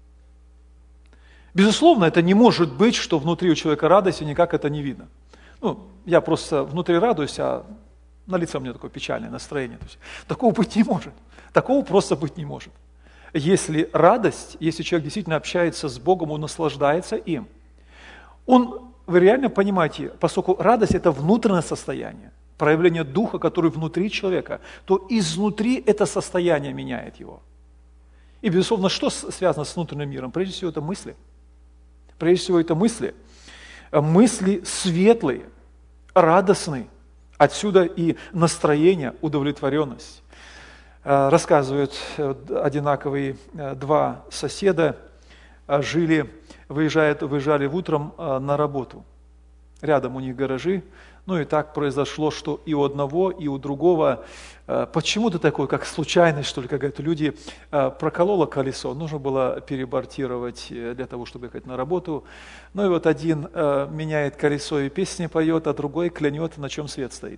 Безусловно, это не может быть, что внутри у человека радость, и никак это не видно. Ну, я просто внутри радуюсь, а на лице у меня такое печальное настроение. То есть, такого быть не может. Такого просто быть не может. Если радость, если человек действительно общается с Богом, он наслаждается им. Он, вы реально понимаете, поскольку радость – это внутреннее состояние, проявление Духа, который внутри человека, то изнутри это состояние меняет его. И, безусловно, что связано с внутренним миром? Прежде всего, это мысли. Прежде всего, это мысли. Мысли светлые, радостные. Отсюда и настроение, удовлетворенность. Рассказывают одинаковые два соседа, жили, выезжают, выезжали утром на работу. Рядом у них гаражи. Ну и так произошло, что и у одного, и у другого почему-то такое, как случайность, что ли, какая-то люди прокололо колесо, нужно было перебортировать для того, чтобы ехать на работу. Ну и вот один меняет колесо и песни поет, а другой клянет, на чем свет стоит.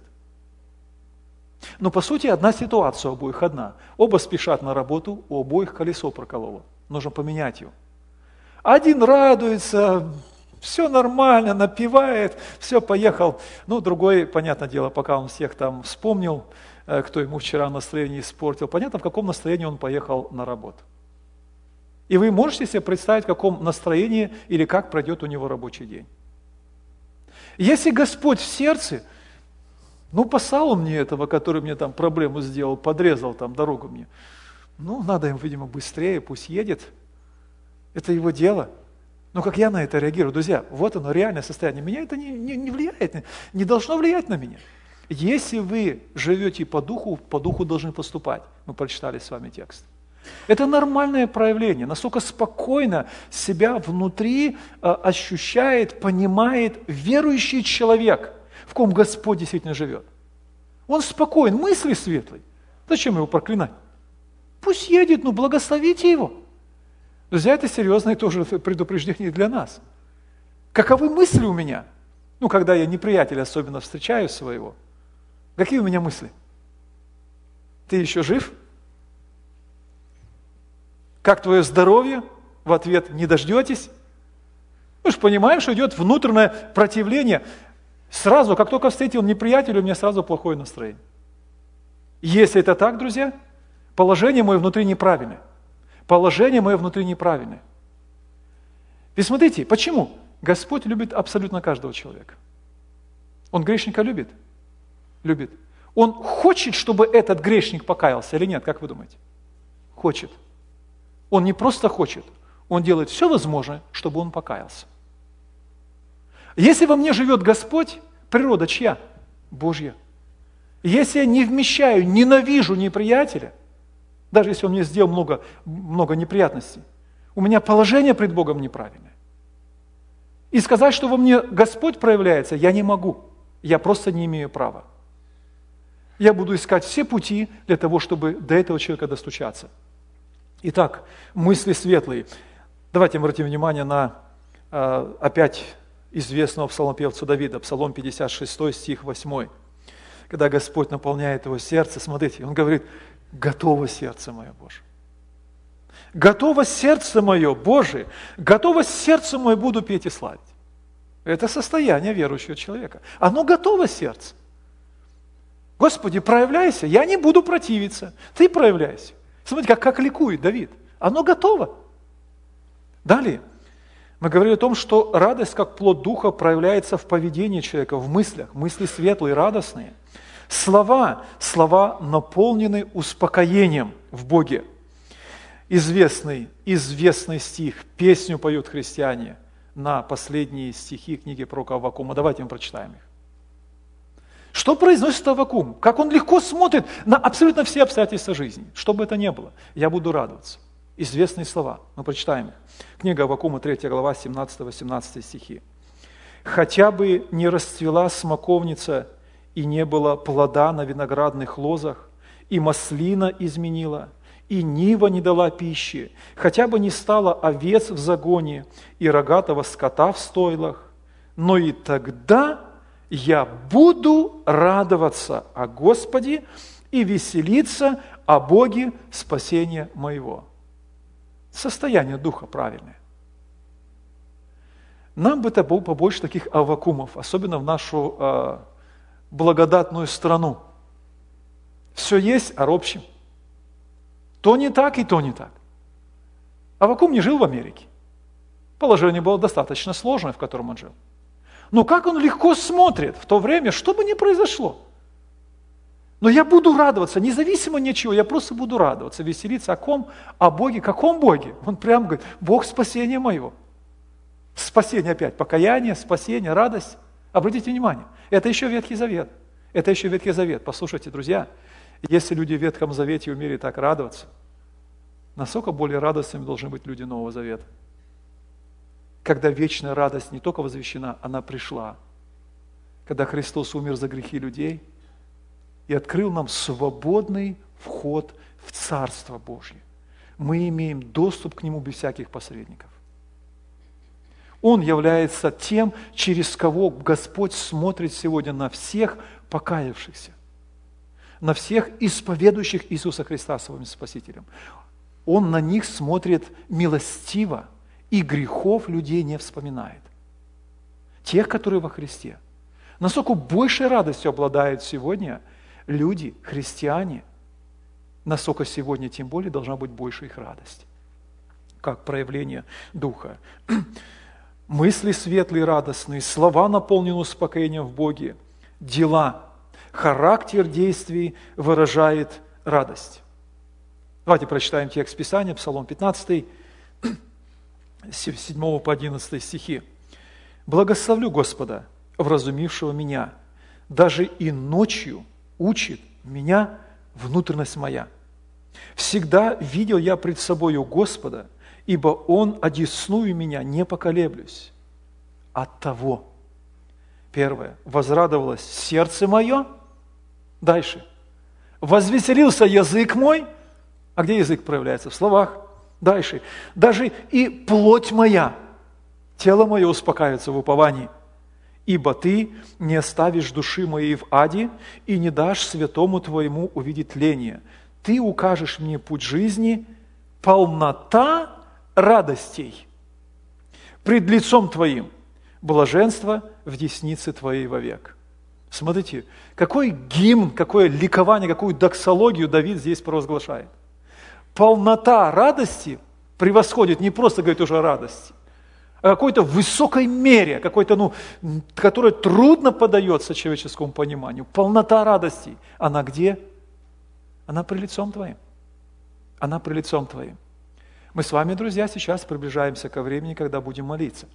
Но по сути одна ситуация у обоих одна. Оба спешат на работу, у обоих колесо прокололо. Нужно поменять его. Один радуется, все нормально, напевает, все, поехал. Ну, другой, понятное дело, пока он всех там вспомнил, кто ему вчера настроение испортил. Понятно, в каком настроении он поехал на работу. И вы можете себе представить, в каком настроении или как пройдет у него рабочий день. Если Господь в сердце, ну, послал он мне этого, который мне там проблему сделал, подрезал там дорогу мне, ну, надо им, видимо, быстрее, пусть едет. Это его дело. Но как я на это реагирую? Друзья, вот оно, реальное состояние. Меня это не, не, не влияет, не должно влиять на меня. Если вы живете по духу, по духу должны поступать. Мы прочитали с вами текст. Это нормальное проявление, настолько спокойно себя внутри э, ощущает, понимает верующий человек, в ком Господь действительно живет. Он спокоен, мысли светлые. Зачем его проклинать? Пусть едет, ну благословите его. Друзья, это серьезное тоже предупреждение для нас. Каковы мысли у меня? Ну, когда я неприятеля особенно встречаю своего. Какие у меня мысли? Ты еще жив? Как твое здоровье? В ответ не дождетесь? Мы же понимаем, что идет внутреннее противление. Сразу, как только встретил неприятеля, у меня сразу плохое настроение. Если это так, друзья, положение мое внутри неправильное. Положение мое внутри неправильное. И смотрите, почему? Господь любит абсолютно каждого человека. Он грешника любит? Любит. Он хочет, чтобы этот грешник покаялся или нет, как вы думаете? Хочет. Он не просто хочет, он делает все возможное, чтобы он покаялся. Если во мне живет Господь, природа чья? Божья. Если я не вмещаю, ненавижу неприятеля, даже если он мне сделал много, много неприятностей, у меня положение пред Богом неправильное. И сказать, что во мне Господь проявляется, я не могу. Я просто не имею права. Я буду искать все пути для того, чтобы до этого человека достучаться. Итак, мысли светлые. Давайте обратим внимание на э, опять известного псалмопевца Давида, Псалом пятьдесят шесть, стих восемь. Когда Господь наполняет его сердце, смотрите, он говорит: «Готово сердце мое, Боже». «Готово сердце мое, Боже, готово сердце мое, буду петь и славить». Это состояние верующего человека. Оно готово сердце. Господи, проявляйся, я не буду противиться, Ты проявляйся. Смотрите, как, как ликует Давид. Оно готово. Далее, мы говорили о том, что радость, как плод духа, проявляется в поведении человека, в мыслях. Мысли светлые, радостные. Слова, слова наполнены успокоением в Боге. Известный, известный стих, песню поют христиане на последние стихи книги пророка Аввакума. Давайте мы прочитаем их. Что произносит Аввакум? Как он легко смотрит на абсолютно все обстоятельства жизни. Что бы это ни было, я буду радоваться. Известные слова. Мы прочитаем их. Книга Аввакума, третья глава, семнадцатый-восемнадцатый стихи. «Хотя бы не расцвела смоковница, и не было плода на виноградных лозах, и маслина изменила, и нива не дала пищи, хотя бы не стало овец в загоне, и рогатого скота в стойлах, но и тогда я буду радоваться о Господе и веселиться о Боге спасения моего». Состояние духа правильное. Нам бы было побольше таких Аввакумов, особенно в нашу э, благодатную страну. Все есть, а ропщим. То не так и то не так. Аввакум не жил в Америке. Положение было достаточно сложное, в котором он жил. Но как он легко смотрит в то время, что бы ни произошло. Но я буду радоваться, независимо ни от чего, я просто буду радоваться, веселиться. О ком? О Боге. Каком Боге? Он прямо говорит: Бог спасения моего. Спасение опять, покаяние, спасение, радость. Обратите внимание, это еще Ветхий Завет. Это еще Ветхий Завет. Послушайте, друзья, если люди в Ветхом Завете умели так радоваться, насколько более радостными должны быть люди Нового Завета. Когда вечная радость не только возвещена, она пришла. Когда Христос умер за грехи людей и открыл нам свободный вход в Царство Божье. Мы имеем доступ к Нему без всяких посредников. Он является тем, через кого Господь смотрит сегодня на всех покаявшихся, на всех исповедующих Иисуса Христа своим Спасителем. Он на них смотрит милостиво и грехов людей не вспоминает. Тех, которые во Христе. Насколько большей радостью обладают сегодня люди, христиане, насколько сегодня тем более должна быть больше их радость, как проявление Духа. Мысли светлые, радостные, слова наполнены успокоением в Боге, дела, характер действий выражает радость. Давайте прочитаем текст Писания, Псалом пятнадцатый, с седьмого по одиннадцатый стихи. «Благословлю Господа, вразумившего меня, даже и ночью учит меня внутренность моя. Всегда видел я пред собою Господа, ибо Он одесную меня, не поколеблюсь. Оттого». Первое. «Возрадовалось сердце мое». Дальше. «Возвеселился язык мой». А где язык проявляется? В словах. Дальше. «Даже и плоть моя, тело мое успокаивается в уповании. Ибо Ты не оставишь души моей в аде и не дашь святому Твоему увидеть тление. Ты укажешь мне путь жизни, полнота радостей пред лицом Твоим, блаженство в деснице Твоей вовек». Смотрите, какой гимн, какое ликование, какую доксологию Давид здесь провозглашает. Полнота радости превосходит, не просто говорит уже о радости, а какой-то высокой мере, какой-то, ну, которая трудно поддается человеческому пониманию. Полнота радости. Она где? Она при лицом Твоим. Она при лицом Твоим. Мы с вами, друзья, сейчас приближаемся ко времени, когда будем молиться.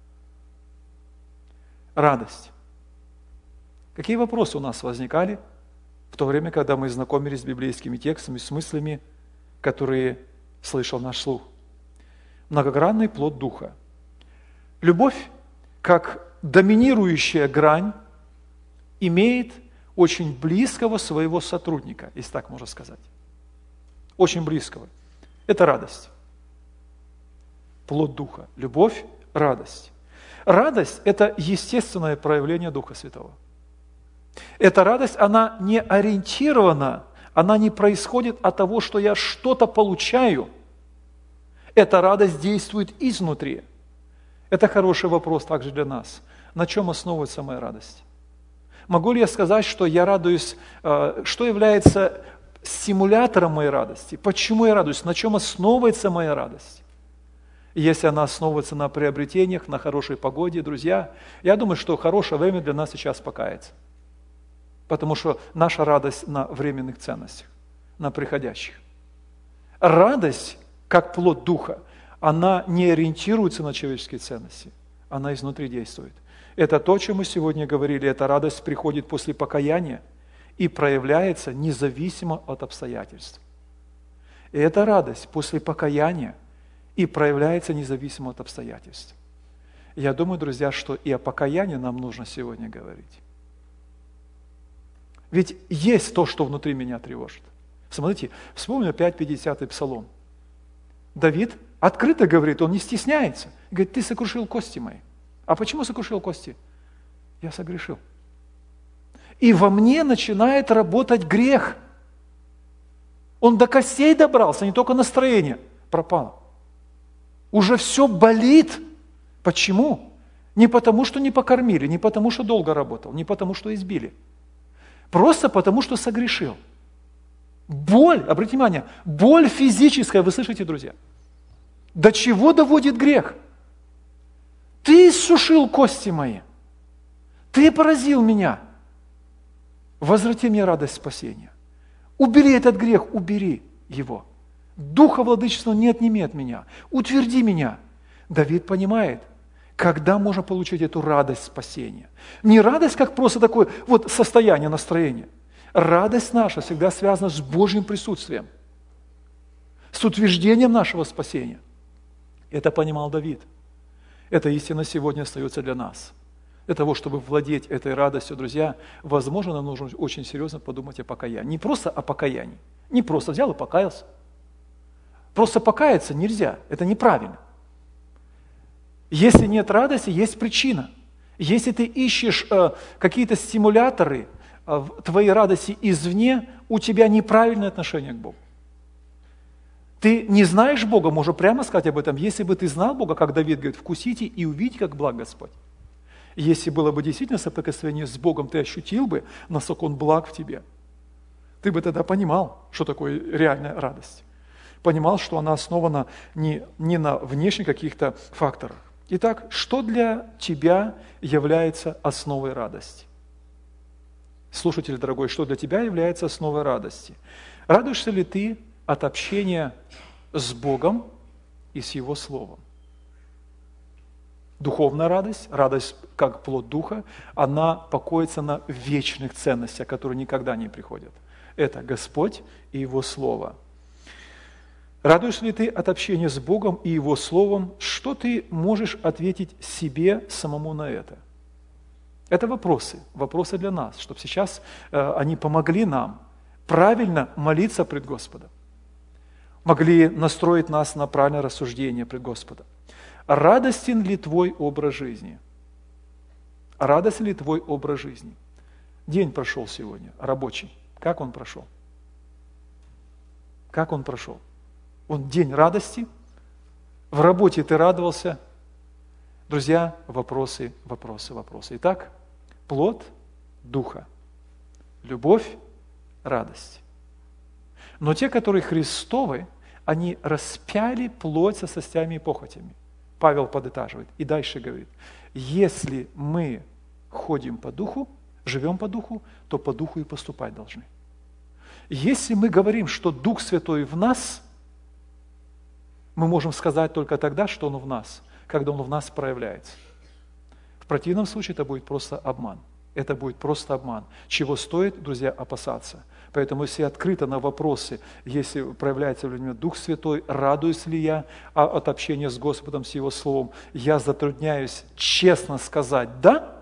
Радость. Какие вопросы у нас возникали в то время, когда мы знакомились с библейскими текстами, с мыслями, которые слышал наш слух? Многогранный плод Духа. Любовь, как доминирующая грань, имеет очень близкого своего сотрудника, если так можно сказать. Очень близкого. Это радость. Плод Духа. Любовь, радость. Радость – это естественное проявление Духа Святого. Эта радость, она не ориентирована, она не происходит от того, что я что-то получаю. Эта радость действует изнутри. Это хороший вопрос также для нас. На чем основывается моя радость? Могу ли я сказать, что я радуюсь, что является стимулятором моей радости? Почему я радуюсь? На чем основывается моя радость? Если она основывается на приобретениях, на хорошей погоде, друзья, я думаю, что хорошее время для нас сейчас покаяться. Потому что наша радость на временных ценностях, на приходящих. Радость, как плод Духа, она не ориентируется на человеческие ценности, она изнутри действует. Это то, о чем мы сегодня говорили, эта радость приходит после покаяния и проявляется независимо от обстоятельств. И эта радость после покаяния и проявляется независимо от обстоятельств. Я думаю, друзья, что и о покаянии нам нужно сегодня говорить. Ведь есть то, что внутри меня тревожит. Смотрите, вспомню опять пятидесятый псалом. Давид открыто говорит, он не стесняется. Говорит, ты сокрушил кости мои. А почему сокрушил кости? Я согрешил. И во мне начинает работать грех. Он до костей добрался, не только настроение пропало. Уже все болит. Почему? Не потому, что не покормили, не потому, что долго работал, не потому, что избили. Просто потому, что согрешил. Боль, обратите внимание, боль физическая, вы слышите, друзья? До чего доводит грех? Ты иссушил кости мои. Ты поразил меня. Возврати мне радость спасения. Убери этот грех, убери его. Духа владычества не отними от меня. Утверди меня. Давид понимает, когда можно получить эту радость спасения. Не радость, как просто такое вот состояние, настроение. Радость наша всегда связана с Божьим присутствием, с утверждением нашего спасения. Это понимал Давид. Эта истина сегодня остается для нас. Для того, чтобы владеть этой радостью, друзья, возможно, нам нужно очень серьезно подумать о покаянии. Не просто о покаянии. Не просто взял и покаялся. Просто покаяться нельзя. Это неправильно. Если нет радости, есть причина. Если ты ищешь э, какие-то стимуляторы э, твоей радости извне, у тебя неправильное отношение к Богу. Ты не знаешь Бога, можно прямо сказать об этом. Если бы ты знал Бога, как Давид говорит, вкусите и увидите, как благ Господь. Если было бы действительно соприкосновение с Богом, ты ощутил бы, насколько Он благ в тебе. ты бы тогда понимал, что такое реальная радость. Понимал, что она основана не, не на внешних каких-то факторах. Итак, что для тебя является основой радости? Слушатель дорогой, что для тебя является основой радости? Радуешься ли ты от общения с Богом и с Его Словом? Духовная радость, радость как плод Духа, она покоится на вечных ценностях, которые никогда не приходят. Это Господь и Его Слово. Радуешься ли ты от общения с Богом и Его Словом? Что ты можешь ответить себе самому на это? Это вопросы, вопросы для нас, чтобы сейчас э, они помогли нам правильно молиться пред Господом, могли настроить нас на правильное рассуждение пред Господом. Радостен ли твой образ жизни? Радостен ли твой образ жизни? День прошел сегодня, рабочий. Как он прошел? Как он прошел? Он день радости. В работе ты радовался. Друзья, вопросы, вопросы, вопросы. Итак, плод Духа. Любовь, радость. Но те, которые Христовы, они распяли плоть со страстями и похотями. Павел подытаживает и дальше говорит, если мы ходим по Духу, живем по Духу, то по Духу и поступать должны. Если мы говорим, что Дух Святой в нас, мы можем сказать только тогда, что Он в нас, когда Он в нас проявляется. В противном случае это будет просто обман. Это будет просто обман. Чего стоит, друзья, опасаться. Поэтому, если открыто на вопросы, если проявляется в людьми Дух Святой, радуюсь ли я от общения с Господом, с Его Словом, я затрудняюсь честно сказать «да»,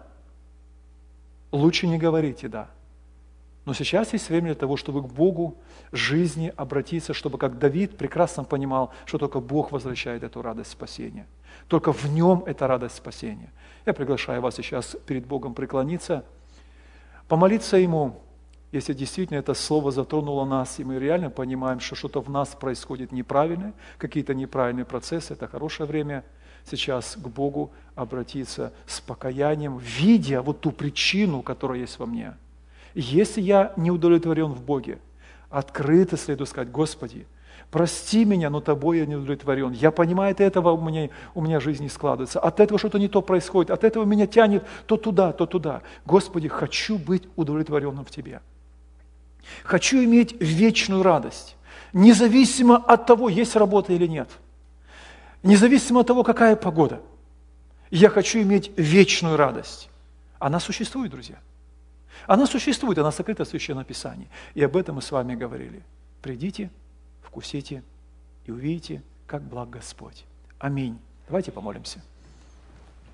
лучше не говорите «да». Но сейчас есть время для того, чтобы к Богу жизни обратиться, чтобы, как Давид прекрасно понимал, что только Бог возвращает эту радость спасения. Только в Нем эта радость спасения. Я приглашаю вас сейчас перед Богом преклониться, помолиться Ему, если действительно это слово затронуло нас, и мы реально понимаем, что что-то в нас происходит неправильное, какие-то неправильные процессы, это хорошее время сейчас к Богу обратиться с покаянием, видя вот ту причину, которая есть во мне. Если я не удовлетворен в Боге, открыто следует сказать, Господи, прости меня, но Тобой я не удовлетворен. Я понимаю, от этого у меня, у меня жизнь не складывается. От этого что-то не то происходит. От этого меня тянет то туда, то туда. Господи, хочу быть удовлетворенным в Тебе. Хочу иметь вечную радость. Независимо от того, есть работа или нет. Независимо от того, какая погода. Я хочу иметь вечную радость. Она существует, друзья. Она существует, она сокрыта в Священном Писании. И об этом мы с вами говорили. Придите, вкусите и увидите, как благ Господь. Аминь. Давайте помолимся.